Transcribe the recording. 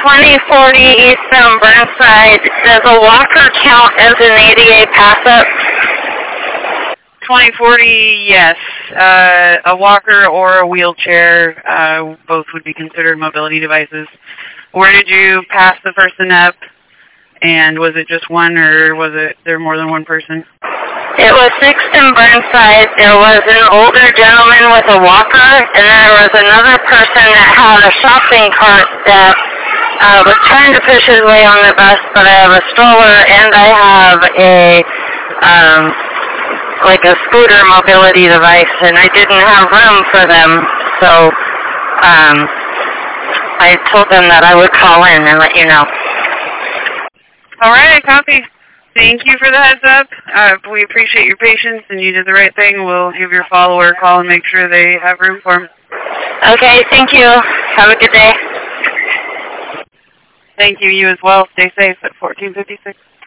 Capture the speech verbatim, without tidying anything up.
twenty forty Eastern Burnside. Does a walker count as an A D A pass-up? twenty forty, yes. Uh, a walker or a wheelchair, uh, both would be considered mobility devices. Where did you pass the person up? And was it just one, or was it there more than one person? It was sixth and Burnside. There was an older gentleman with a walker, and there was another person that had a shopping cart that uh, was trying to push his way on the bus, but I have a stroller and I have a, um, like a scooter mobility device, and I didn't have room for them, so um, I told them that I would call in and let you know. All right, copy. Thank you for the heads up. Uh, we appreciate your patience, and you did the right thing. We'll give your follower a call and make sure they have room for them. Okay, thank you. Have a good day. Thank you. You as well. Stay safe at fourteen fifty-six.